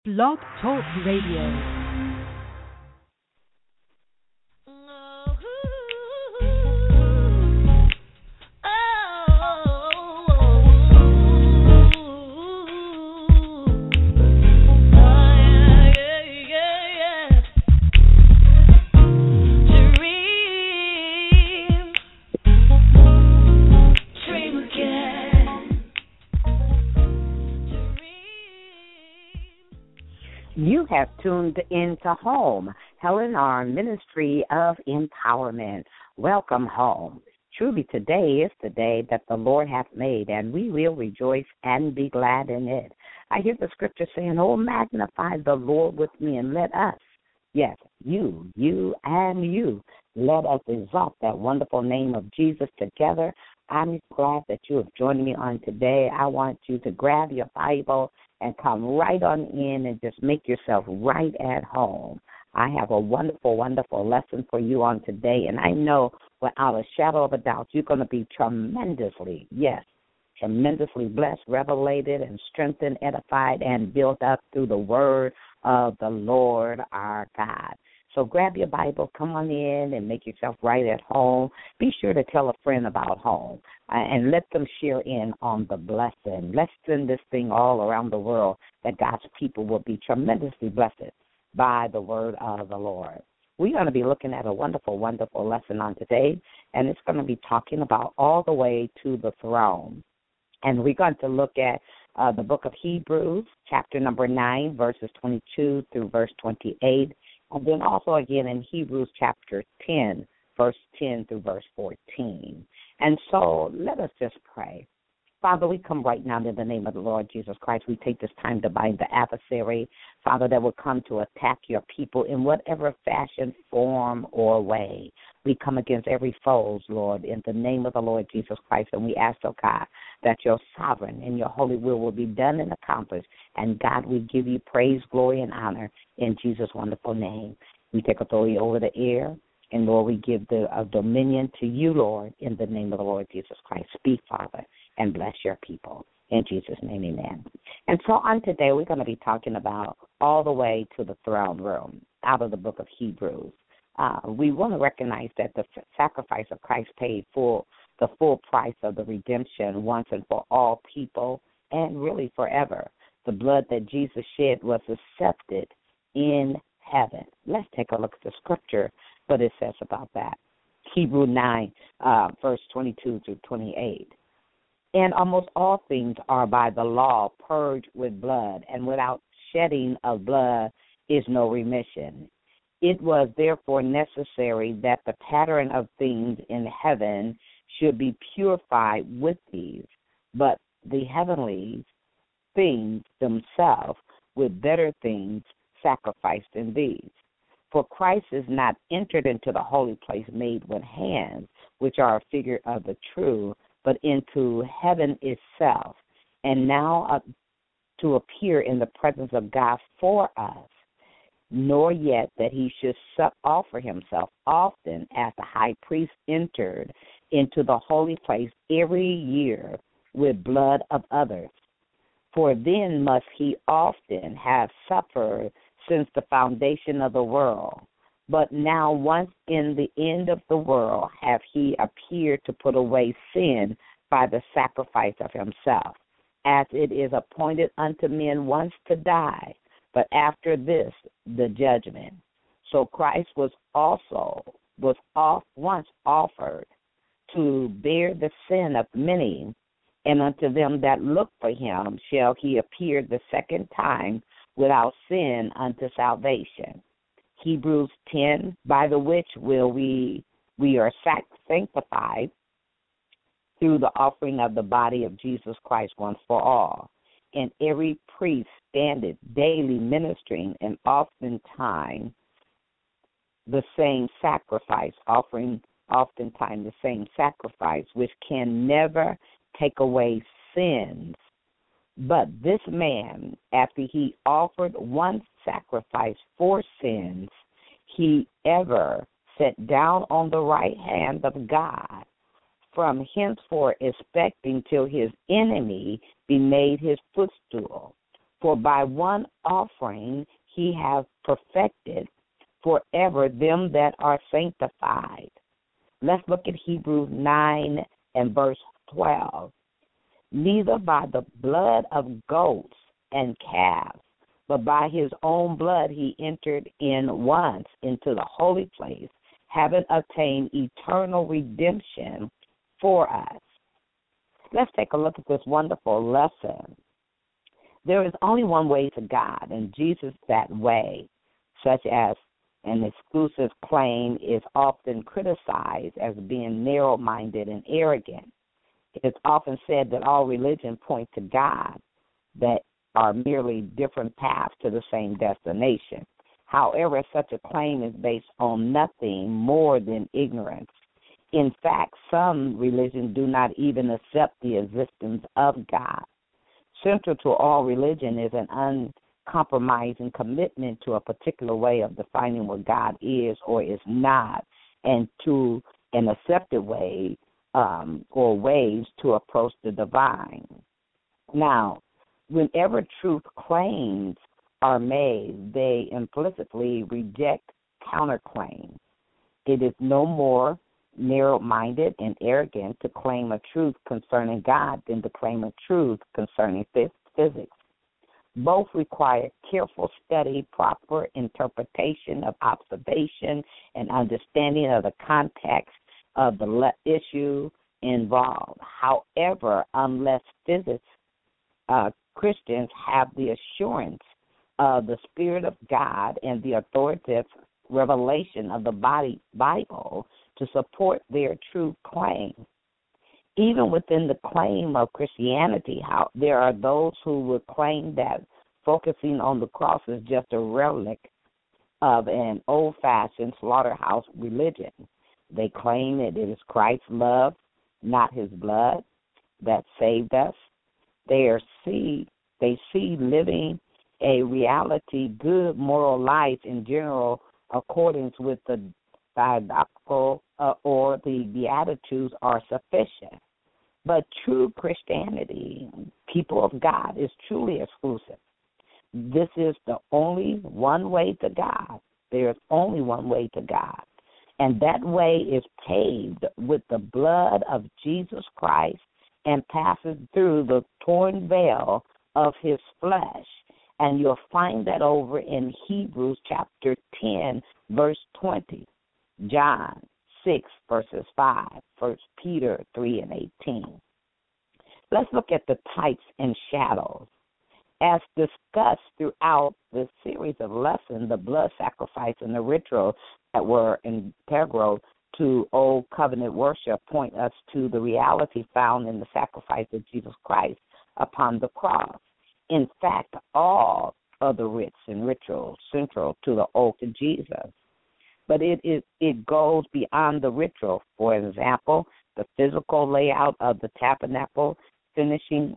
Blog Talk Radio. You have tuned into Home, Helen R. Ministry of Empowerment. Welcome home. Truly, today is the day that the Lord hath made, and we will rejoice and be glad in it. I hear the scripture saying, "Oh, magnify the Lord with me, and let us," yes, you, and you, let us exalt that wonderful name of Jesus together. I'm glad that you have joined me on today. I want you to grab your Bible and come right on in and just make yourself right at home. I have a wonderful, wonderful lesson for you on today, and I know without a shadow of a doubt you're going to be tremendously blessed, revelated, and strengthened, edified, and built up through the word of the Lord our God. So grab your Bible, come on in, and make yourself right at home. Be sure to tell a friend about home and let them share in on the blessing. Let's send this thing all around the world that God's people will be tremendously blessed by the word of the Lord. We're going to be looking at a wonderful, wonderful lesson on today, and it's going to be talking about all the way to the throne. And we're going to look at the book of Hebrews, chapter number 9, verses 22 through verse 28. And then also again in Hebrews chapter 10, verse 10 through verse 14. And so let us just pray. Father, we come right now in the name of the Lord Jesus Christ. We take this time to bind the adversary, Father, that will come to attack your people in whatever fashion, form, or way. We come against every foe, Lord, in the name of the Lord Jesus Christ, and we ask, oh God, that your sovereign and your holy will be done and accomplished. And God, we give you praise, glory, and honor in Jesus' wonderful name. We take authority over the air, and Lord, we give the dominion to you, Lord, in the name of the Lord Jesus Christ. Speak, Father, and bless your people. In Jesus' name, amen. And so on today, we're going to be talking about all the way to the throne room out of the book of Hebrews. We want to recognize that the sacrifice of Christ paid the full price of the redemption once and for all people and really forever. The blood that Jesus shed was accepted in heaven. Let's take a look at the scripture, what it says about that. Hebrew 9, verse 22 through 28. And almost all things are by the law purged with blood, and without shedding of blood is no remission. It was therefore necessary that the pattern of things in heaven should be purified with these, but the heavenly things themselves with better things sacrificed in these. For Christ is not entered into the holy place made with hands, which are a figure of the true, but into heaven itself, and now to appear in the presence of God for us, nor yet that he should offer himself often as the high priest entered into the holy place every year with blood of others. For then must he often have suffered since the foundation of the world. But now once in the end of the world hath he appeared to put away sin by the sacrifice of himself, as it is appointed unto men once to die, but after this the judgment. So Christ was once offered to bear the sin of many, and unto them that look for him shall he appear the second time without sin unto salvation. Hebrews 10, by the which we are sanctified through the offering of the body of Jesus Christ once for all. And every priest standeth daily ministering, and oftentimes the same sacrifice, offering oftentimes the same sacrifice, which can never take away sins. But this man, after he offered one sacrifice for sins, he ever sat down on the right hand of God, from henceforth expecting till his enemy be made his footstool. For by one offering he hath perfected forever them that are sanctified. Let's look at Hebrews 9 and verse 12. Neither by the blood of goats and calves, but by his own blood he entered in once into the holy place, having obtained eternal redemption for us. Let's take a look at this wonderful lesson. There is only one way to God, and Jesus that way, such as an exclusive claim, is often criticized as being narrow-minded and arrogant. It's often said that all religion point to God, that are merely different paths to the same destination. However, such a claim is based on nothing more than ignorance. In fact, some religions do not even accept the existence of God. Central to all religion is an uncompromising commitment to a particular way of defining what God is or is not, and to an accepted way or ways to approach the divine. Now, whenever truth claims are made, they implicitly reject counterclaims. It is no more narrow-minded and arrogant to claim a truth concerning God than to claim a truth concerning physics. Both require careful study, proper interpretation of observation, and understanding of the context of the issue involved. However, unless Christians have the assurance of the Spirit of God and the authoritative revelation of the Bible to support their true claim. Even within the claim of Christianity, there are those who would claim that focusing on the cross is just a relic of an old-fashioned slaughterhouse religion. They claim that it is Christ's love, not his blood, that saved us. They see living a reality, good moral life in general accordance with the diadocal or the Beatitudes are sufficient. But true Christianity, people of God, is truly exclusive. This is the only one way to God. There is only one way to God. And that way is paved with the blood of Jesus Christ and passes through the torn veil of his flesh. And you'll find that over in Hebrews chapter 10, verse 20, John 6, verses 5, 1 Peter 3 and 18. Let's look at the types and shadows. As discussed throughout the series of lessons, the blood sacrifice and the rituals that were integral to Old Covenant worship point us to the reality found in the sacrifice of Jesus Christ upon the cross. In fact, all of the rites and rituals central to the oath of Jesus. But it goes beyond the ritual. For example, the physical layout of the tabernacle, furnishing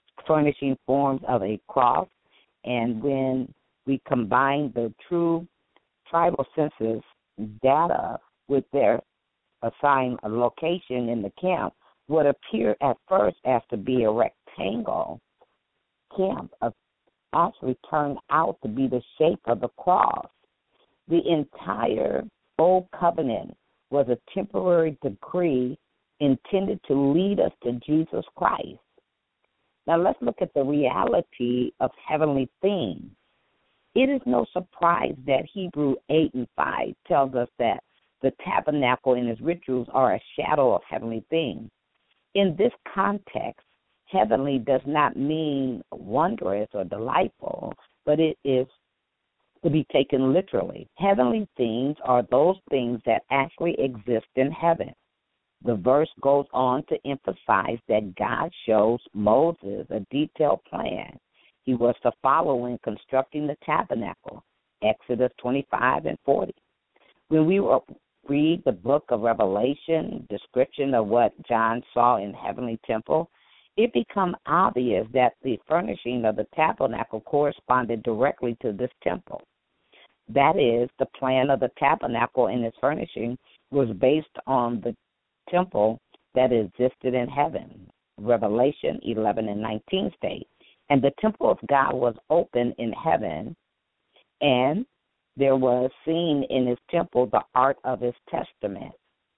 forms of a cross, and when we combine the true tribal census data with their assigned location in the camp, would appear at first as to be a rectangle camp actually turned out to be the shape of the cross. The entire Old Covenant was a temporary decree intended to lead us to Jesus Christ. Now let's look at the reality of heavenly things. It is no surprise that Hebrews 8 and 5 tells us that the tabernacle and its rituals are a shadow of heavenly things. In this context, heavenly does not mean wondrous or delightful, but it is to be taken literally. Heavenly things are those things that actually exist in heaven. The verse goes on to emphasize that God shows Moses a detailed plan he was to follow when constructing the tabernacle, Exodus 25 and 40. When we read the book of Revelation, description of what John saw in heavenly temple, it becomes obvious that the furnishing of the tabernacle corresponded directly to this temple. That is, the plan of the tabernacle and its furnishing was based on the temple that existed in heaven. Revelation 11 and 19 state, And the temple of God was open in heaven, and there was seen in his temple the ark of his testament.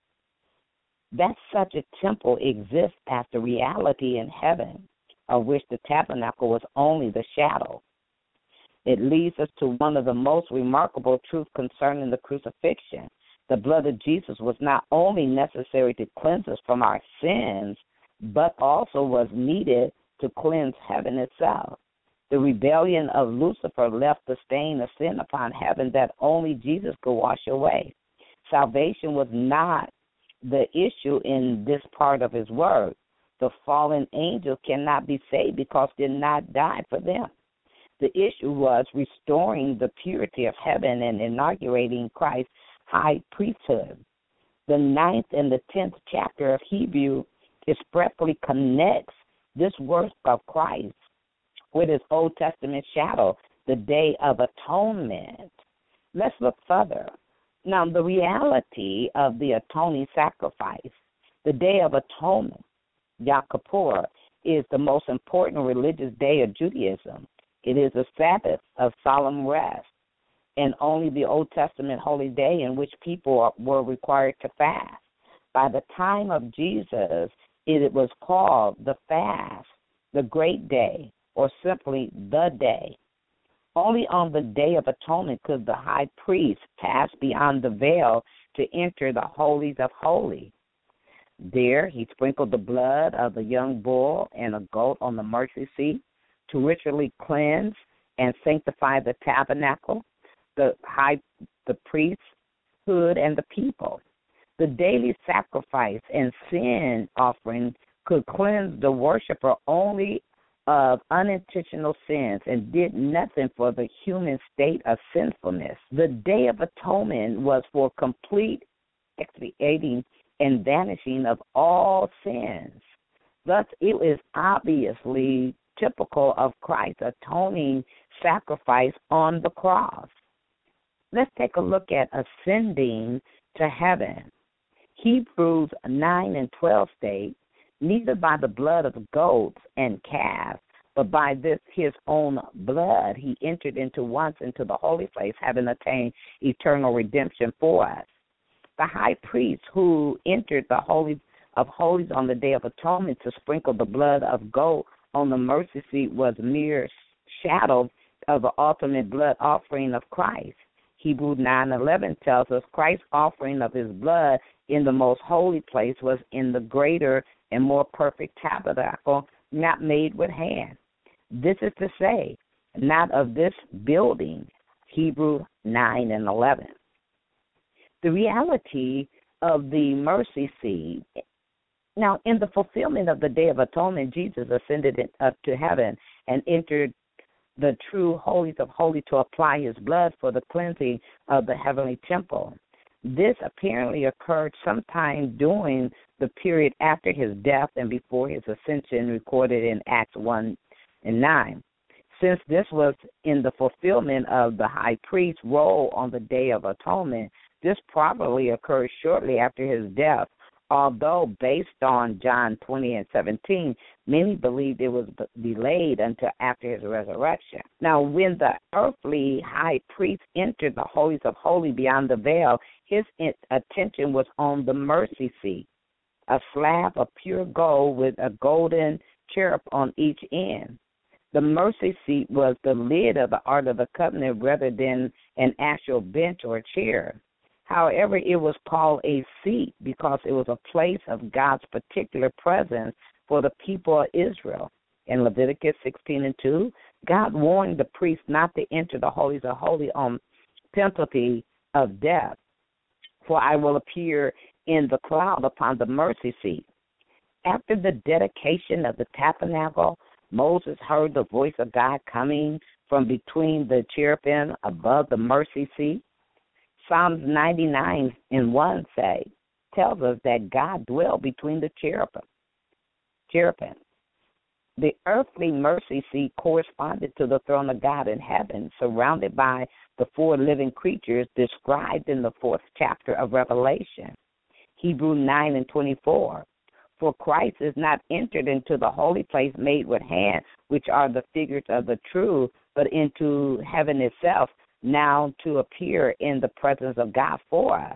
That such a temple exists as the reality in heaven, of which the tabernacle was only the shadow. It leads us to one of the most remarkable truths concerning the crucifixion. The blood of Jesus was not only necessary to cleanse us from our sins, but also was needed to cleanse heaven itself. The rebellion of Lucifer left the stain of sin upon heaven that only Jesus could wash away. Salvation was not the issue in this part of his word. The fallen angels cannot be saved because they did not die for them. The issue was restoring the purity of heaven and inaugurating Christ's high priesthood. The 9th and the 10th chapter of Hebrew expressly connects this work of Christ with his Old Testament shadow, the Day of Atonement. Let's look further. Now, the reality of the atoning sacrifice, the Day of Atonement, Yom Kippur, is the most important religious day of Judaism. It is a Sabbath of solemn rest, and only the Old Testament holy day in which people were required to fast. By the time of Jesus, it was called the fast, the great day, or simply the day. Only on the Day of Atonement could the high priest pass beyond the veil to enter the holies of holies. There he sprinkled the blood of the young bull and a goat on the mercy seat to ritually cleanse and sanctify the tabernacle, the priesthood, and the people. The daily sacrifice and sin offering could cleanse the worshiper only of unintentional sins and did nothing for the human state of sinfulness. The Day of Atonement was for complete expiating and vanishing of all sins. Thus, it is obviously typical of Christ's atoning sacrifice on the cross. Let's take a look at ascending to heaven. Hebrews 9 and 12 state, neither by the blood of goats and calves, but by this his own blood he entered once into the holy place, having attained eternal redemption for us. The high priest who entered the Holy of Holies on the Day of Atonement to sprinkle the blood of goat on the mercy seat was a mere shadow of the ultimate blood offering of Christ. Hebrews 9:11 tells us Christ's offering of his blood in the most holy place was in the greater and more perfect tabernacle, not made with hand. This is to say, not of this building, Hebrews 9 and 11. The reality of the mercy seat. Now, in the fulfillment of the Day of Atonement, Jesus ascended up to heaven and entered the true holies of holies to apply his blood for the cleansing of the heavenly temple. This apparently occurred sometime during the period after his death and before his ascension, recorded in Acts 1 and 9. Since this was in the fulfillment of the high priest's role on the Day of Atonement, this probably occurred shortly after his death, although based on John 20 and 17, many believed it was delayed until after his resurrection. Now, when the earthly high priest entered the holies of holies beyond the veil, his attention was on the mercy seat, a slab of pure gold with a golden cherub on each end. The mercy seat was the lid of the Ark of the Covenant rather than an actual bench or chair. However, it was called a seat because it was a place of God's particular presence for the people of Israel. In Leviticus 16 and 2, God warned the priest not to enter the holies of holies on penalty of death, for I will appear in the cloud upon the mercy seat. After the dedication of the tabernacle, Moses heard the voice of God coming from between the cherubim above the mercy seat. Psalms 99 and 1 tells us that God dwelled between the cherubim. The earthly mercy seat corresponded to the throne of God in heaven, surrounded by the four living creatures described in the 4th chapter of Revelation. Hebrews 9 and 24. For Christ is not entered into the holy place made with hands, which are the figures of the true, but into heaven itself, now to appear in the presence of God for us.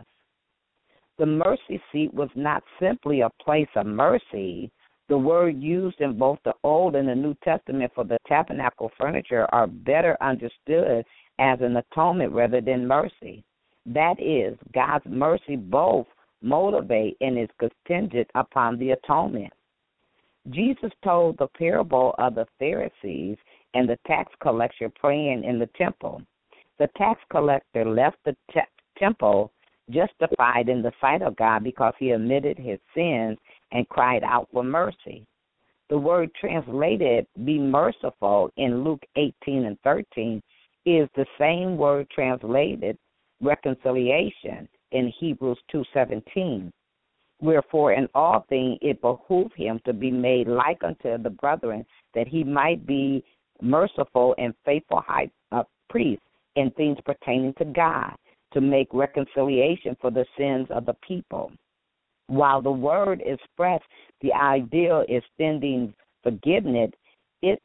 The mercy seat was not simply a place of mercy. The word used in both the Old and the New Testament for the tabernacle furniture are better understood as an atonement rather than mercy. That is, God's mercy both motivate and is contingent upon the atonement. Jesus told the parable of the Pharisees and the tax collector praying in the temple. The tax collector left the temple justified in the sight of God because he admitted his sins and cried out for mercy. The word translated be merciful in Luke 18 and 13 is the same word translated reconciliation in Hebrews 2:17. Wherefore in all things it behooved him to be made like unto the brethren, that he might be merciful and faithful high priest in things pertaining to God, to make reconciliation for the sins of the people. While the word expressed the ideal extending forgiveness, its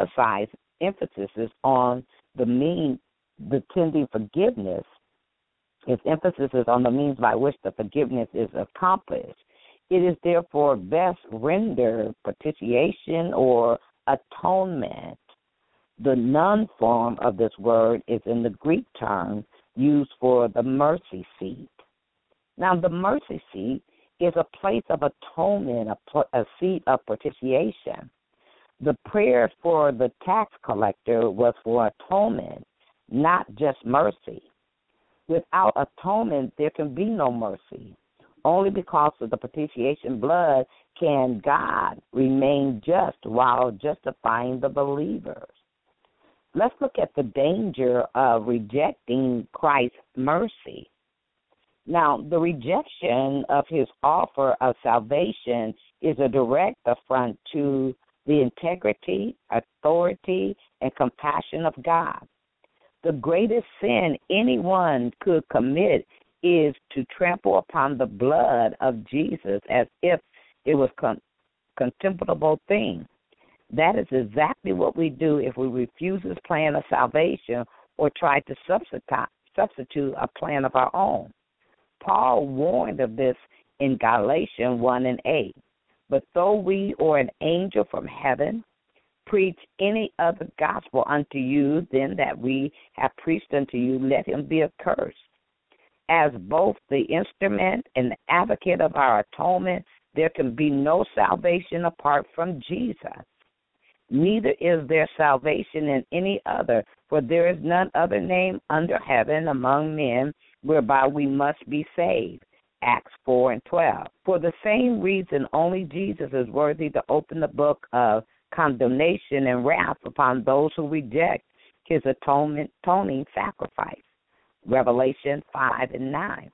emphasis is on the tending forgiveness. Its emphasis is on the means by which the forgiveness is accomplished. It is therefore best rendered propitiation or atonement. The noun form of this word is in the Greek term used for the mercy seat. Now, the mercy seat is a place of atonement, a seat of propitiation. The prayer for the tax collector was for atonement, not just mercy. Without atonement, there can be no mercy. Only because of the propitiation blood can God remain just while justifying the believers. Let's look at the danger of rejecting Christ's mercy. Now, the rejection of his offer of salvation is a direct affront to the integrity, authority, and compassion of God. The greatest sin anyone could commit is to trample upon the blood of Jesus as if it was a contemptible thing. That is exactly what we do if we refuse his plan of salvation or try to substitute a plan of our own. Paul warned of this in Galatians 1 and 8. But though we or an angel from heaven preach any other gospel unto you than that we have preached unto you, let him be accursed. As both the instrument and the advocate of our atonement, there can be no salvation apart from Jesus. Neither is there salvation in any other, for there is none other name under heaven among men whereby we must be saved. Acts 4 and 12. For the same reason, only Jesus is worthy to open the book of condemnation and wrath upon those who reject his atoning sacrifice. Revelation 5 and 9.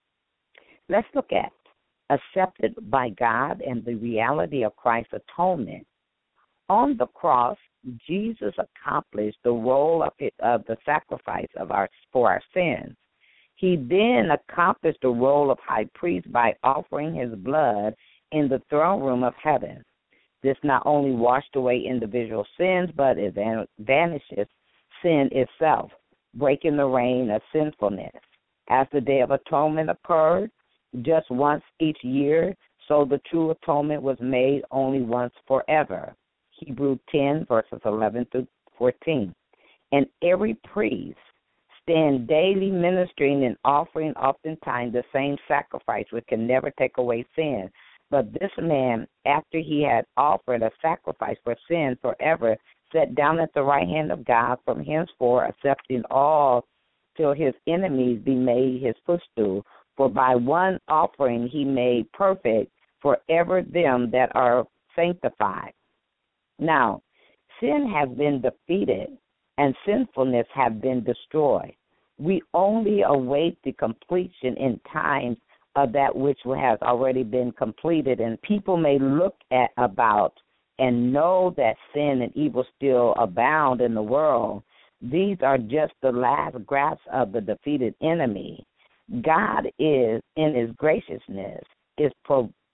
Let's look at accepted by God and the reality of Christ's atonement. On the cross, Jesus accomplished the role of the sacrifice for our sins. He then accomplished the role of high priest by offering his blood in the throne room of heaven. This not only washed away individual sins, but it vanishes sin itself, breaking the reign of sinfulness. As the Day of Atonement occurred just once each year, so the true atonement was made only once forever. Hebrews 10, verses 11 through 14. And every priest stand daily ministering and offering oftentimes the same sacrifice, which can never take away sin. But this man, after he had offered a sacrifice for sin forever, sat down at the right hand of God from henceforth, accepting all till his enemies be made his footstool. For by one offering he made perfect forever them that are sanctified. Now, sin has been defeated, and sinfulness have been destroyed. We only await the completion in time of that which has already been completed, and people may look about and know that sin and evil still abound in the world. These are just the last grasp of the defeated enemy. God is, in his graciousness, is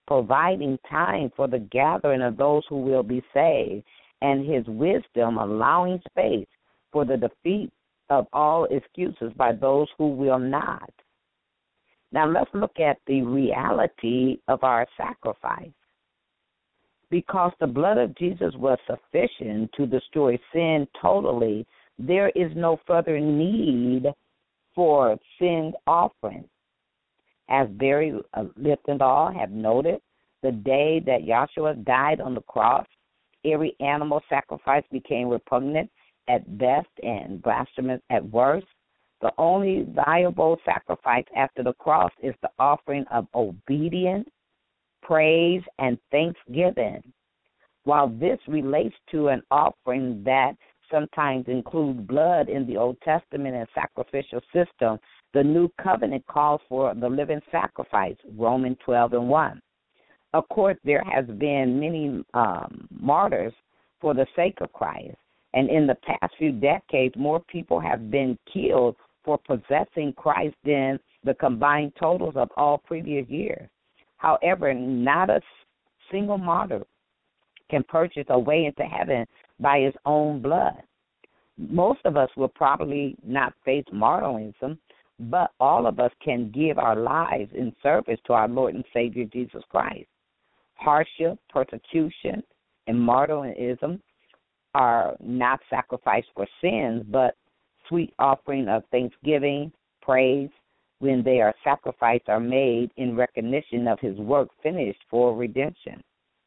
providing time for the gathering of those who will be saved, and his wisdom allowing space for the defeat of all excuses by those who will not. Now let's look at the reality of our sacrifice. Because the blood of Jesus was sufficient to destroy sin totally, there is no further need for sin offering. As Barry Liftendahl have noted, the day that Yahshua died on the cross, every animal sacrifice became repugnant at best and blasphemous at worst. The only viable sacrifice after the cross is the offering of obedience, praise, and thanksgiving. While this relates to an offering that sometimes includes blood in the Old Testament and sacrificial system, the New Covenant calls for the living sacrifice, Romans 12:1. Of course, there has been many martyrs for the sake of Christ, and in the past few decades, more people have been killed for possessing Christ than the combined totals of all previous years. However, not a single martyr can purchase a way into heaven by his own blood. Most of us will probably not face martyrdom, but all of us can give our lives in service to our Lord and Savior Jesus Christ. Hardship, persecution, and martyrdom are not sacrifice for sins, but sweet offering of thanksgiving, praise, when their sacrifice are made in recognition of his work finished for redemption.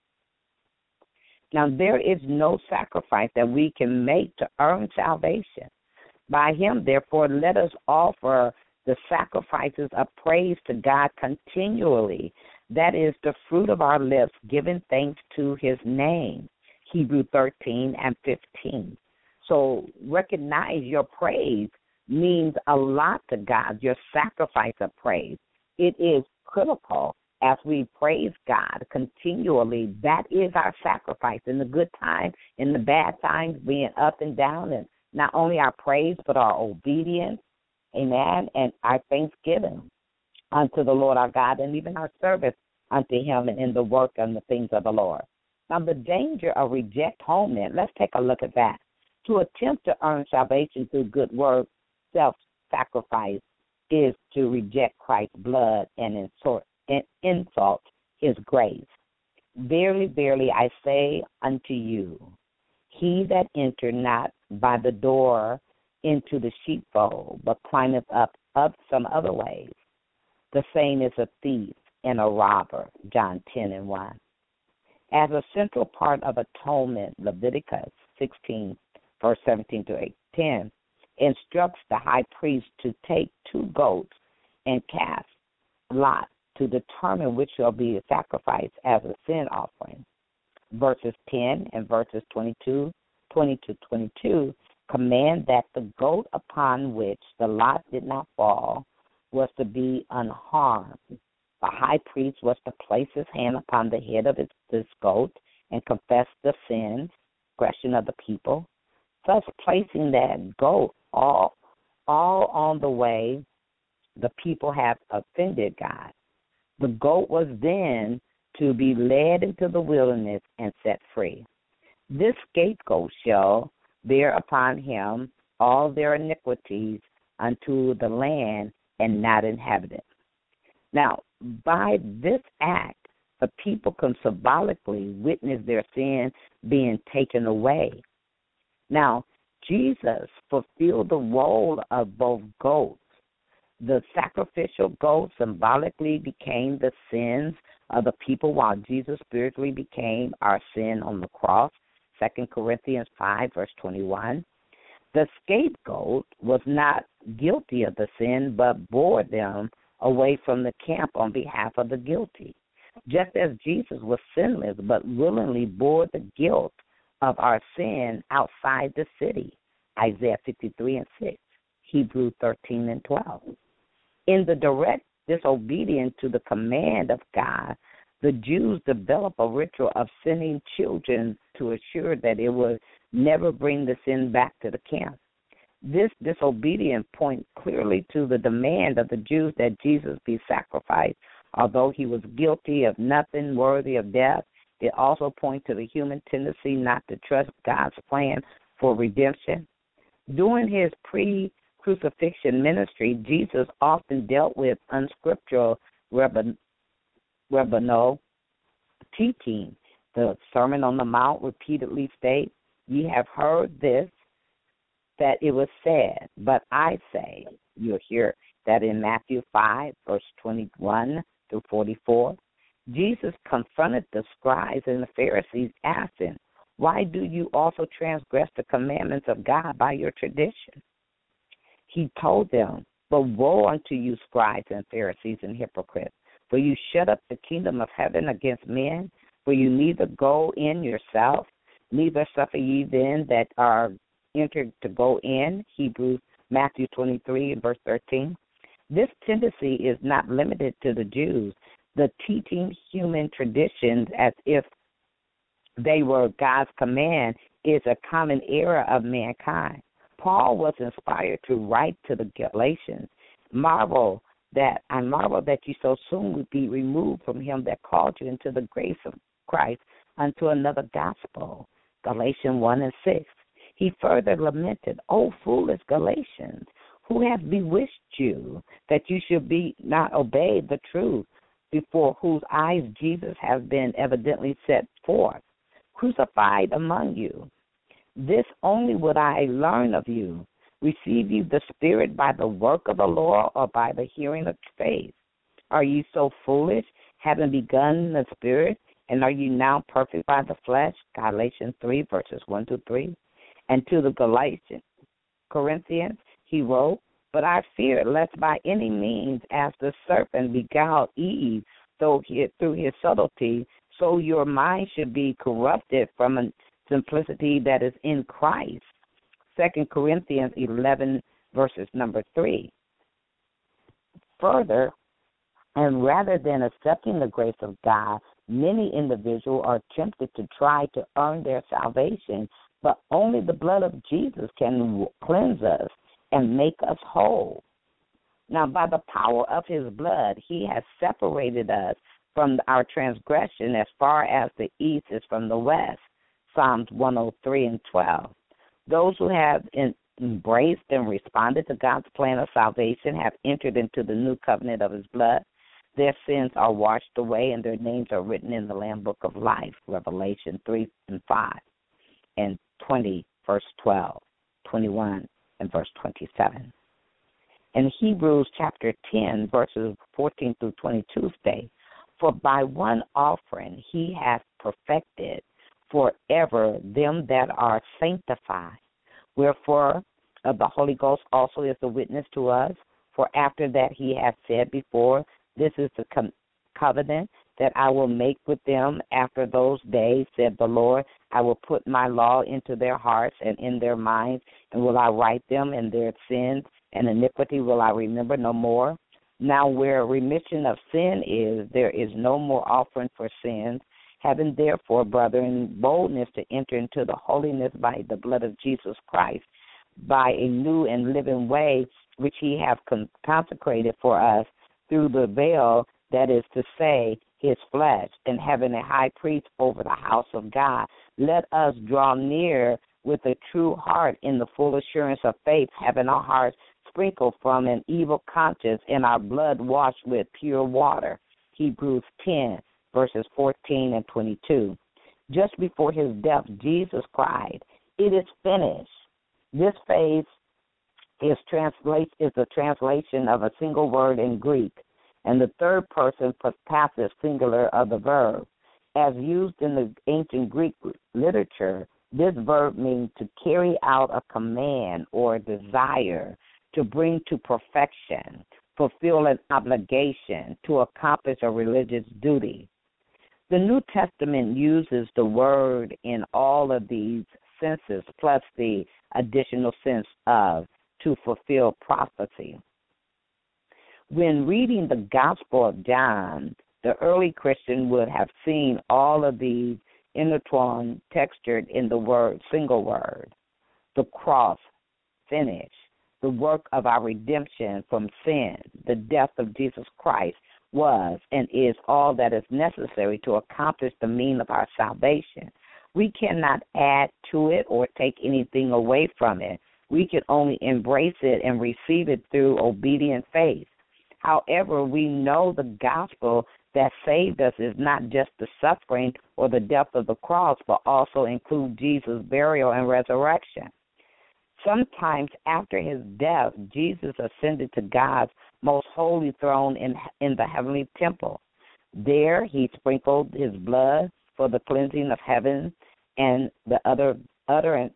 Now, there is no sacrifice that we can make to earn salvation. By him, therefore, let us offer the sacrifices of praise to God continually. That is the fruit of our lips, giving thanks to his name. Hebrews 13:15. So recognize your praise means a lot to God, your sacrifice of praise. It is critical as we praise God continually. That is our sacrifice in the good times, in the bad times, being up and down, and not only our praise but our obedience, amen, and our thanksgiving unto the Lord our God, and even our service unto him and in the work and the things of the Lord. Now, the danger of reject atonement, let's take a look at that. To attempt to earn salvation through good works, self-sacrifice, is to reject Christ's blood and insult his grace. Verily, verily, I say unto you, he that enter not by the door into the sheepfold, but climbeth up some other ways, the same is a thief and a robber. John 10:1. As a central part of atonement, Leviticus 16, verse 17 to 10, instructs the high priest to take 2 goats and cast lot to determine which shall be sacrificed as a sin offering. Verses 10 and verses 20 to 22 command that the goat upon which the lot did not fall was to be unharmed. The high priest was to place his hand upon the head of this goat and confess the sins, transgression of the people, thus placing that goat all on the way the people have offended God. The goat was then to be led into the wilderness and set free. This scapegoat shall bear upon him all their iniquities unto the land and not inhabit it. Now, by this act, the people can symbolically witness their sin being taken away. Now, Jesus fulfilled the role of both goats. The sacrificial goat symbolically became the sins of the people, while Jesus spiritually became our sin on the cross, 2 Corinthians 5, verse 21. The scapegoat was not guilty of the sin, but bore them away from the camp on behalf of the guilty. Just as Jesus was sinless, but willingly bore the guilt of our sin outside the city, Isaiah 53:6, Hebrews 13:12. In the direct disobedience to the command of God, the Jews developed a ritual of sending children to assure that it would never bring the sin back to the camp. This disobedience points clearly to the demand of the Jews that Jesus be sacrificed Although he was guilty of nothing worthy of death, it also points to the human tendency not to trust God's plan for redemption. During his pre-crucifixion ministry, Jesus often dealt with unscriptural rabbinical teaching. The Sermon on the Mount repeatedly states, "Ye have heard this, that it was said, but I say." You'll hear that in Matthew 5, verse 21 through 44. Jesus confronted the scribes and the Pharisees, asking, "Why do you also transgress the commandments of God by your tradition?" He told them, "But woe unto you, scribes and Pharisees and hypocrites, for you shut up the kingdom of heaven against men, for you neither go in yourself, neither suffer ye them that are entered to go in." Matthew 23 and verse 13. This tendency is not limited to the Jews. The teaching human traditions as if they were God's command is a common error of mankind. Paul was inspired to write to the Galatians, I marvel that you so soon would be removed from him that called you into the grace of Christ unto another gospel. Galatians 1 and 6. He further lamented, "O foolish Galatians, who have bewitched you, that you should be not obey the truth, before whose eyes Jesus has been evidently set forth, crucified among you. This only would I learn of you. Receive you the Spirit by the work of the law or by the hearing of faith? Are you so foolish, having begun in the Spirit, and are you now perfect by the flesh?" Galatians 3, verses 1 to 3. And to the Corinthians, he wrote, "But I fear lest by any means, as the serpent beguiled Eve through his subtlety, so your mind should be corrupted from a simplicity that is in Christ." 2 Corinthians 11, verses number 3. Further, and rather than accepting the grace of God, many individuals are tempted to try to earn their salvation, but only the blood of Jesus can cleanse us and make us whole. Now, by the power of his blood, he has separated us from our transgression as far as the east is from the west. Psalms 103 and 12. Those who have embraced and responded to God's plan of salvation have entered into the new covenant of his blood. Their sins are washed away and their names are written in the Lamb Book of Life, Revelation 3 and 5, and 20, verse 12, 21, and verse 27. In Hebrews chapter 10, verses 14 through 22 state, "For by one offering he hath perfected forever them that are sanctified. Wherefore the Holy Ghost also is a witness to us. For after that he hath said before, This is the covenant that I will make with them after those days, said the Lord. I will put my law into their hearts and in their minds, and will I write them, and their sins and iniquity will I remember no more. Now where remission of sin is, there is no more offering for sins. Having therefore, brethren, boldness to enter into the holiness by the blood of Jesus Christ, by a new and living way which he hath consecrated for us through the veil, that is to say, his flesh, and having a high priest over the house of God, let us draw near with a true heart in the full assurance of faith, having our hearts sprinkled from an evil conscience and our blood washed with pure water. Hebrews 10, verses 14 and 22. Just before his death, Jesus cried, "It is finished." This phrase is a translation of a single word in Greek, and the third person passive singular of the verb. As used in the ancient Greek literature, this verb means to carry out a command or desire, to bring to perfection, fulfill an obligation, to accomplish a religious duty. The New Testament uses the word in all of these senses, plus the additional sense of to fulfill prophecy. When reading the Gospel of John, the early Christian would have seen all of these intertwined, textured in the single word. The cross, finish, the work of our redemption from sin, the death of Jesus Christ, was, and is all that is necessary to accomplish the mean of our salvation. We cannot add to it or take anything away from it. We can only embrace it and receive it through obedient faith. However, we know the gospel that saved us is not just the suffering or the death of the cross, but also include Jesus' burial and resurrection. Sometimes after his death, Jesus ascended to God's most holy throne in the heavenly temple. There he sprinkled his blood for the cleansing of heaven and the utter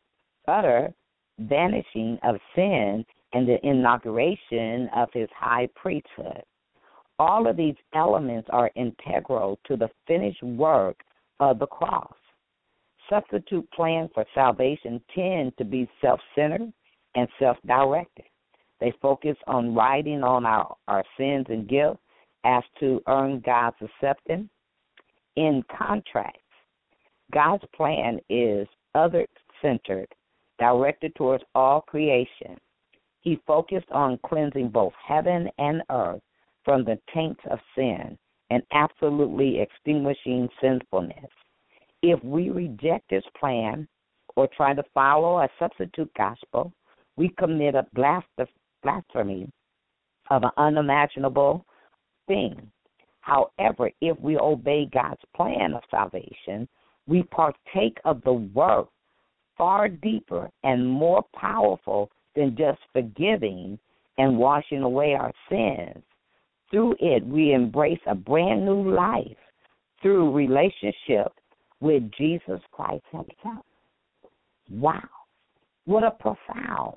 vanishing of sin and the inauguration of his high priesthood. All of these elements are integral to the finished work of the cross. Substitute plans for salvation tend to be self-centered and self-directed. They focus on riding on our sins and guilt as to earn God's acceptance. In contrast, God's plan is other-centered, directed towards all creation. He focused on cleansing both heaven and earth from the taints of sin and absolutely extinguishing sinfulness. If we reject this plan or try to follow a substitute gospel, we commit a blasphemy of an unimaginable thing. However, if we obey God's plan of salvation, we partake of the work far deeper and more powerful than just forgiving and washing away our sins. Through it, we embrace a brand new life through relationship with Jesus Christ himself. Wow. What a profound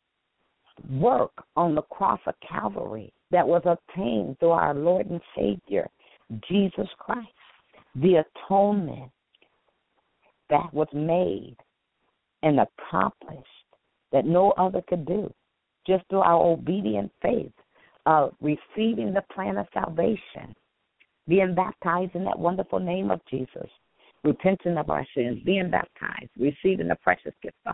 work on the cross of Calvary that was obtained through our Lord and Savior, Jesus Christ. The atonement that was made and accomplished that no other could do, just through our obedient faith of receiving the plan of salvation, being baptized in that wonderful name of Jesus, repenting of our sins, being baptized, receiving the precious gift of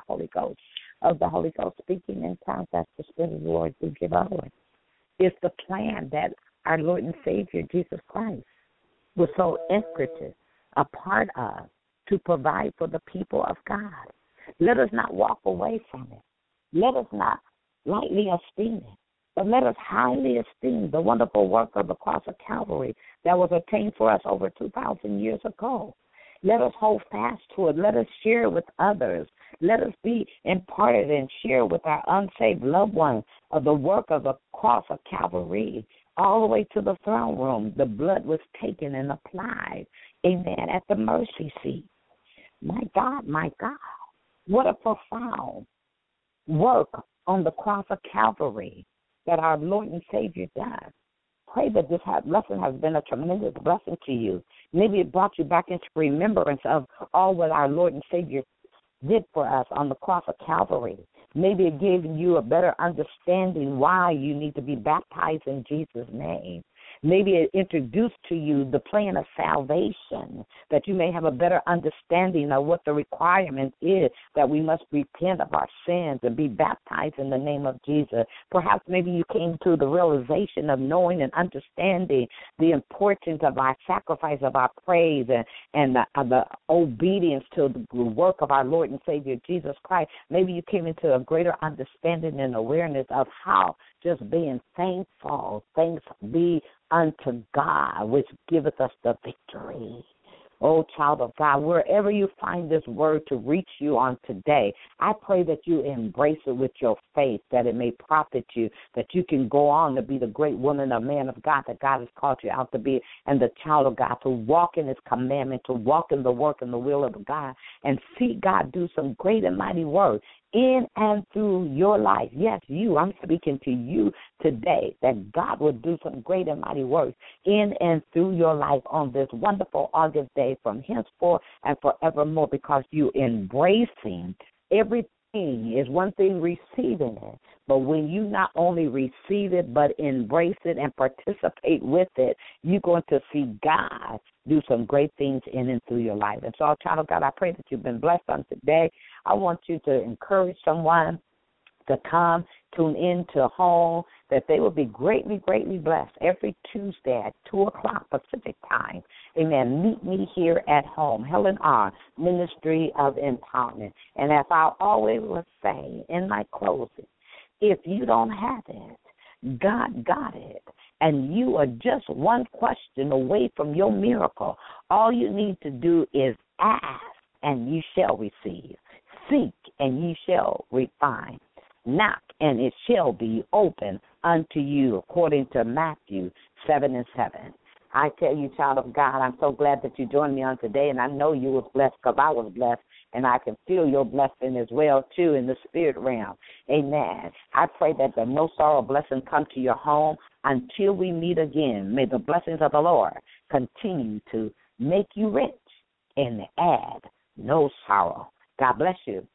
the Holy Ghost, speaking in tongues as the Spirit of the Lord do give utterance. It's the plan that our Lord and Savior, Jesus Christ, was so intricate a part of to provide for the people of God. Let us not walk away from it. Let us not lightly esteem it, but let us highly esteem the wonderful work of the cross of Calvary that was attained for us over 2,000 years ago. Let us hold fast to it. Let us share with others. Let us be imparted and share with our unsaved loved ones of the work of the cross of Calvary all the way to the throne room. The blood was taken and applied, amen, at the mercy seat. My God, what a profound work on the cross of Calvary that our Lord and Savior does. Pray that this lesson has been a tremendous blessing to you. Maybe it brought you back into remembrance of all what our Lord and Savior did for us on the cross of Calvary. Maybe it gave you a better understanding why you need to be baptized in Jesus' name. Maybe it introduced to you the plan of salvation, that you may have a better understanding of what the requirement is, that we must repent of our sins and be baptized in the name of Jesus. Perhaps maybe you came to the realization of knowing and understanding the importance of our sacrifice, of our praise, and the obedience to the work of our Lord and Savior Jesus Christ. Maybe you came into a greater understanding and awareness of how just being thankful, thanks be unto God, which giveth us the victory. Oh, child of God, wherever you find this word to reach you on today, I pray that you embrace it with your faith, that it may profit you, that you can go on to be the great woman or man of God that God has called you out to be, and the child of God, to walk in his commandment, to walk in the work and the will of God, and see God do some great and mighty work in and through your life. Yes, you, I'm speaking to you today, that God will do some great and mighty work in and through your life on this wonderful August day from henceforth and forevermore, because you embracing everything is one thing, receiving it. But when you not only receive it, but embrace it and participate with it, you're going to see God do some great things in and through your life. And so, child of God, I pray that you've been blessed on today. I want you to encourage someone to come, tune in to home, that they will be greatly, greatly blessed every Tuesday at 2 o'clock Pacific time. Amen. Meet me here at home, Helen R., Ministry of Empowerment. And as I always will say in my closing, if you don't have it, God got it. And you are just one question away from your miracle. All you need to do is ask, and you shall receive. Seek, and ye shall find. Knock, and it shall be open unto you, according to Matthew 7:7. I tell you, child of God, I'm so glad that you joined me on today, and I know you was blessed because I was blessed, and I can feel your blessing as well, too, in the spirit realm. Amen. I pray that the no sorrow blessing come to your home until we meet again. May the blessings of the Lord continue to make you rich and add no sorrow. God bless you.